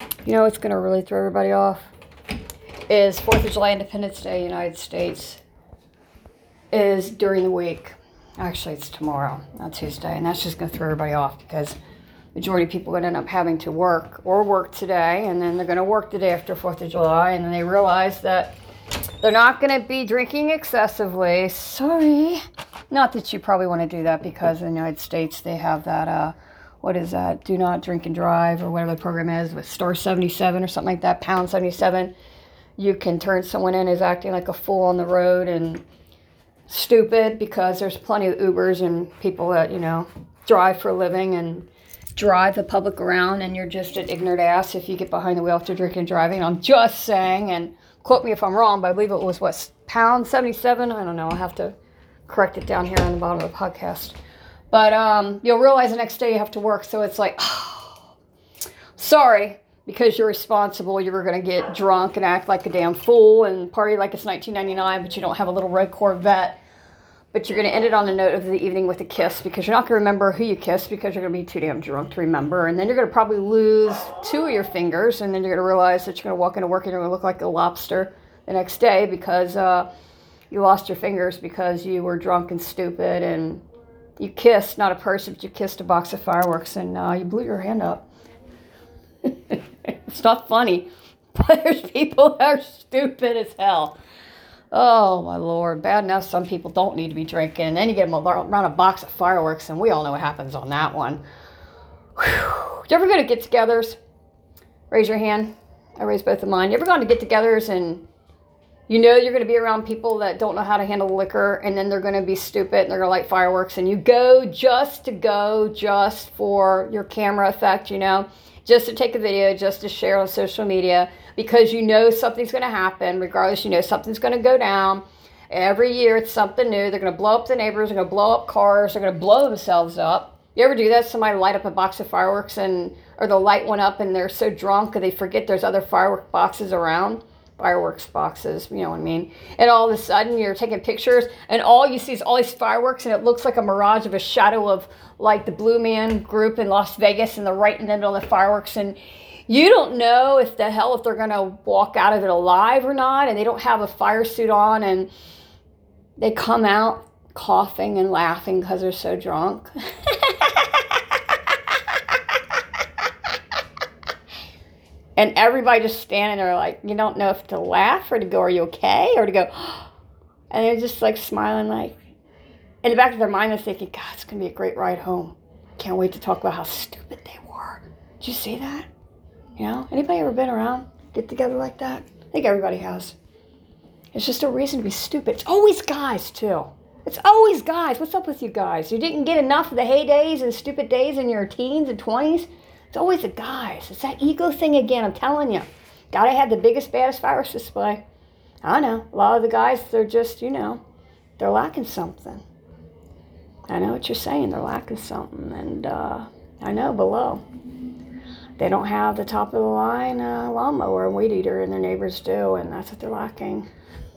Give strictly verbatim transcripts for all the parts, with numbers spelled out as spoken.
You know what's going to really throw everybody off? Is fourth of July, Independence Day, United States, is during the week. Actually, it's tomorrow, not Tuesday. And that's just going to throw everybody off because majority of people are going to end up having to work or work today. And then they're going to work the day after fourth of July. And then they realize that they're not going to be drinking excessively. Sorry. Not that you probably want to do that because in the United States they have that, uh, what is that? Do not drink and drive or whatever the program is with Star seventy-seven or something like that, Pound seventy-seven. You can turn someone in as acting like a fool on the road and stupid because there's plenty of Ubers and people that, you know, drive for a living and drive the public around, and you're just an ignorant ass if you get behind the wheel after drinking and driving. I'm just saying, and quote me if I'm wrong, but I believe it was, what, Pound seventy-seven? I don't know. I'll have to correct it down here on the bottom of the podcast. But um, you'll realize the next day you have to work, so it's like, oh, sorry, because you're responsible. You were going to get drunk and act like a damn fool and party like it's nineteen ninety-nine, but you don't have a little red Corvette. But you're going to end it on the note of the evening with a kiss because you're not going to remember who you kissed because you're going to be too damn drunk to remember. And then you're going to probably lose two of your fingers, and then you're going to realize that you're going to walk into work and you're going to look like a lobster the next day because uh, you lost your fingers because you were drunk and stupid and you kissed, not a person, but you kissed a box of fireworks and uh, you blew your hand up. It's not funny, but there's people that are stupid as hell. Oh, my Lord. Bad enough some people don't need to be drinking. And then you get them around a box of fireworks, and we all know what happens on that one. Whew. You ever go to get-togethers? Raise your hand. I raise both of mine. You ever gone to get-togethers and you know you're going to be around people that don't know how to handle liquor, and then they're going to be stupid and they're going to light fireworks, and you go just to go, just for your camera effect, you know, just to take a video, just to share on social media, because you know something's going to happen. Regardless, you know something's going to go down. Every year it's something new. They're going to blow up the neighbors. They're going to blow up cars. They're going to blow themselves up. You ever do that? Somebody light up a box of fireworks, and or they'll light one up and they're so drunk that they forget there's other firework boxes around. Fireworks boxes, you know what I mean? And all of a sudden you're taking pictures and all you see is all these fireworks, and it looks like a mirage of a shadow of like the Blue Man Group in Las Vegas, and they're right in the middle of the fireworks, and you don't know if the hell if they're going to walk out of it alive or not, and they don't have a fire suit on, and they come out coughing and laughing because they're so drunk. And everybody just standing there like, you don't know if to laugh or to go, are you okay? Or to go, and they're just like smiling like, in the back of their mind they're thinking, God, it's going to be a great ride home. Can't wait to talk about how stupid they were. Did you see that? You know, anybody ever been around, get together like that? I think everybody has. It's just a reason to be stupid. It's always guys too. It's always guys. What's up with you guys? You didn't get enough of the heydays and stupid days in your teens and twenties? It's always the guys. It's that ego thing again, I'm telling you. Gotta have the biggest, baddest fireworks display. I know. A lot of the guys, they're just, you know, they're lacking something. I know what you're saying. They're lacking something. And uh, I know below. They don't have the top of the line uh, lawnmower and weed eater, and their neighbors do, and that's what they're lacking.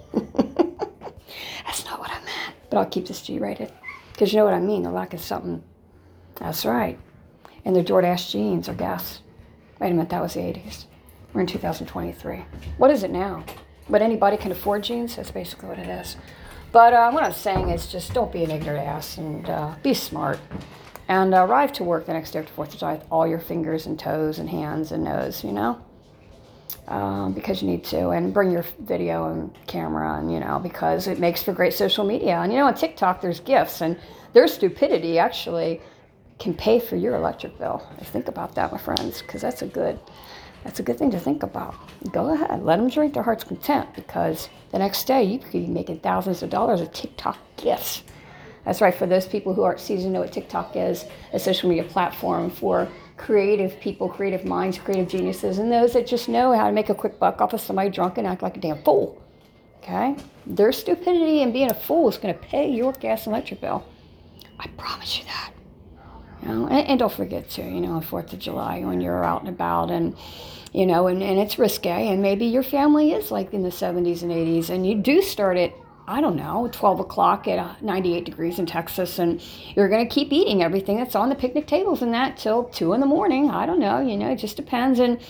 That's not what I meant. But I'll keep this G-rated. Because you know what I mean. They're lacking something. That's right. And their Jordache jeans, I guess. Wait a minute, that was the eighties. We're in two thousand twenty-three. What is it now? But anybody can afford jeans? That's basically what it is. But uh, what I'm saying is just don't be an ignorant ass and uh, be smart. And uh, arrive to work the next day after fourth of July with all your fingers and toes and hands and nose, you know? Um, because you need to. And bring your video and camera, and you know, because it makes for great social media. And you know, on TikTok there's gifts, and their stupidity actually can pay for your electric bill. Think about that, my friends, because that's a good that's a good thing to think about. Go ahead, let them drink their heart's content, because the next day you could be making thousands of dollars of TikTok gifts. That's right, for those people who aren't seasoned to know what TikTok is, a social media platform for creative people, creative minds, creative geniuses, and those that just know how to make a quick buck off of somebody drunk and act like a damn fool. Okay? Their stupidity and being a fool is going to pay your gas and electric bill. I promise you that. You know, and, and don't forget to, you know, on fourth of July when you're out and about and, you know, and, and it's risque, and maybe your family is like in the seventies and eighties, and you do start at, I don't know, twelve o'clock at ninety-eight degrees in Texas, and you're going to keep eating everything that's on the picnic tables and that till two in the morning. I don't know, you know, it just depends. And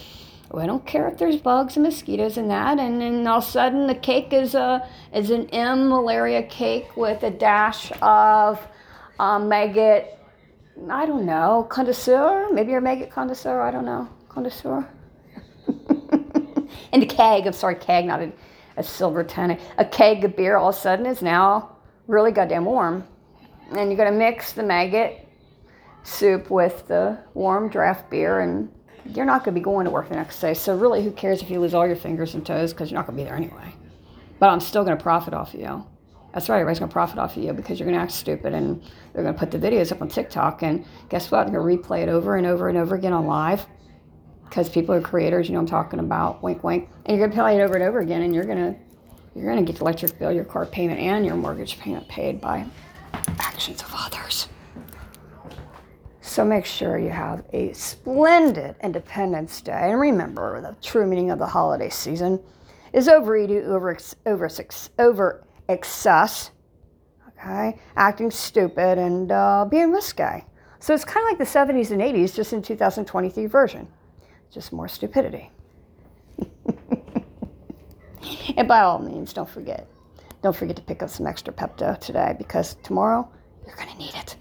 We don't care if there's bugs and mosquitoes and that. And then all of a sudden the cake is a is an M malaria cake with a dash of um, maggot. I don't know, connoisseur. Maybe you're a maggot connoisseur. I don't know, connoisseur. And the keg. I'm sorry, keg, not a, a silver tin. A keg of beer all of a sudden is now really goddamn warm. And you're gonna mix the maggot soup with the warm draft beer, and you're not gonna be going to work the next day. So really, who cares if you lose all your fingers and toes, because you're not gonna be there anyway. But I'm still gonna profit off of you. That's right, everybody's gonna profit off of you because you're gonna act stupid, and they're gonna put the videos up on TikTok, and guess what? They're gonna replay it over and over and over again on live, because people are creators, you know what I'm talking about, wink wink. And you're gonna play it over and over again, and you're gonna you're gonna get the electric bill, your car payment, and your mortgage payment paid by actions of others. So make sure you have a splendid Independence Day. And remember, the true meaning of the holiday season is overeating, over, over, over excess, okay, acting stupid, and uh, being risque. So it's kind of like the seventies and eighties, just in two thousand twenty-three version. Just more stupidity. And by all means, don't forget. Don't forget to pick up some extra Pepto today, because tomorrow you're going to need it.